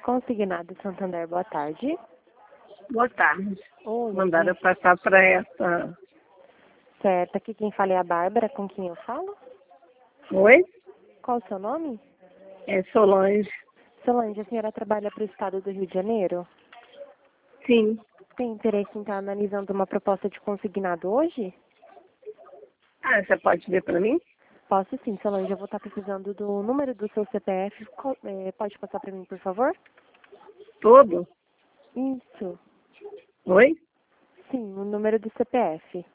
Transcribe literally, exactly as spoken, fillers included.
Consignado Santander, boa tarde. Boa tarde. Oi, Mandaram eu aqui- passar para essa. Certo, aqui quem fala é a Bárbara, com quem eu falo? Oi? Qual o seu nome? É Solange. Solange, a senhora trabalha para o estado do Rio de Janeiro? Sim. Tem interesse em estar analisando uma proposta de consignado hoje? Ah, você pode ver para mim? Posso sim, Solange, eu vou estar precisando do número do seu C P F. Qual- eh, pode passar para mim, por favor? Todo? Isso. Oi? Sim, o número do C P F.